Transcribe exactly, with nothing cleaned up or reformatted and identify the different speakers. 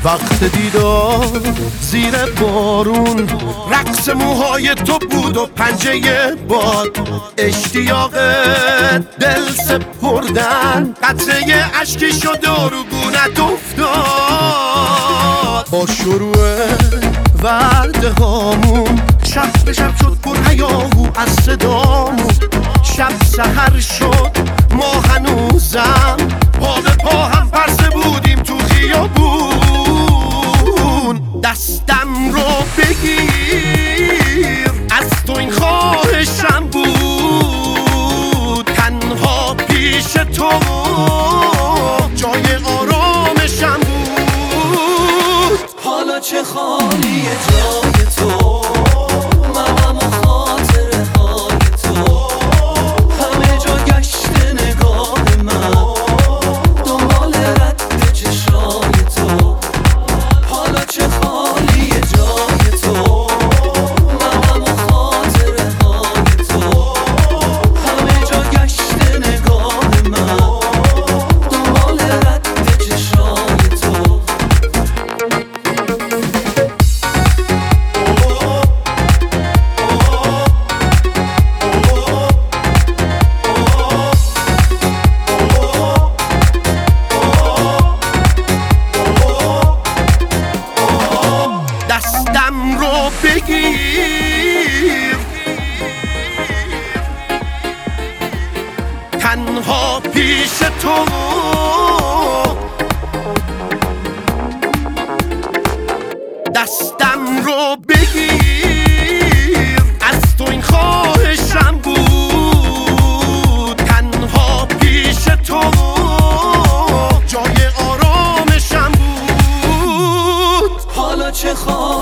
Speaker 1: وقت دیدار زیر بارون، رقص موهای تو بود و پنجه باد، اشتیاق دل سپردن، قطره اشکی شد و رو گونت افتاد. با شروع ورده هامون شب به شب شد پر هیاهو از صدامون، شب سحر شد ما هنوزم پا به پا هم پرسه بودیم تو خیابون. دستم رو بگیر از تو این خواهشم بود، تنها پیش تو جای آرامشم بود.
Speaker 2: حالا چه خالیه جای تو، منم و خاطره های تو، همه جا گشت نگاه من دنبال رد چشای تو. حالا چه خالیه جای تو، منم و خاطره های تو، همه جا گشت نگاه من دنبال رد چشای تو.
Speaker 1: دستم رو بگیر تنها پیش تو، دستم رو بگیر از تو این خواهشم بود، تنها پیش تو جای آرامشم بود.
Speaker 2: حالا چه خواهی